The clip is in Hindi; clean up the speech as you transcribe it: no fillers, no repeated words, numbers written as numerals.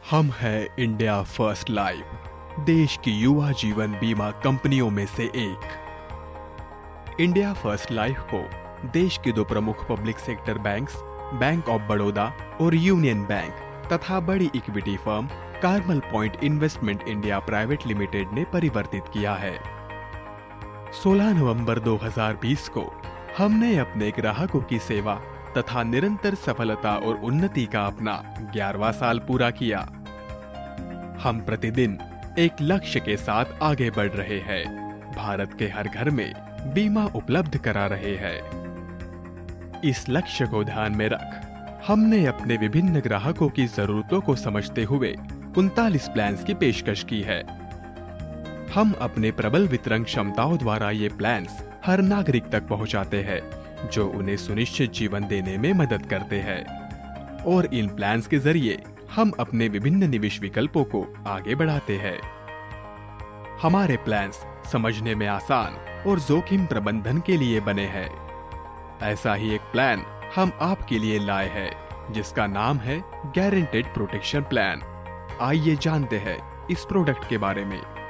हम हैं इंडिया फर्स्ट लाइफ, देश की युवा जीवन बीमा कंपनियों में से एक। इंडिया फर्स्ट लाइफ को देश के दो प्रमुख public sector banks, bank of Baroda और यूनियन बैंक तथा बड़ी equity firm Carmel Point investment India private limited ने परिवर्तित किया है। 16 नवंबर 2020 को हमने अपने ग्राहकों की सेवा तथा निरंतर सफलता और उन्नति का अपना 11वां साल पूरा किया। हम प्रतिदिन एक लक्ष्य के साथ आगे बढ़ रहे हैं, भारत के हर घर में बीमा उपलब्ध करा रहे हैं। इस लक्ष्य को ध्यान में रख हमने अपने विभिन्न ग्राहकों की जरूरतों को समझते हुए 39 प्लान्स की पेशकश की है। हम अपने प्रबल वितरण क्षमताओं द्वारा ये प्लान्स हर नागरिक तक पहुंचाते हैं, जो उन्हें सुनिश्चित जीवन देने में मदद करते हैं। और इन प्लान्स के जरिए हम अपने विभिन्न निवेश विकल्पों को आगे बढ़ाते हैं। हमारे प्लान्स समझने में आसान और जोखिम प्रबंधन के लिए बने हैं। ऐसा ही एक प्लान हम आपके लिए लाए हैं, जिसका नाम है गारंटेड प्रोटेक्शन प्लान। आइए जानते हैं इस प्रोडक्ट के बारे में।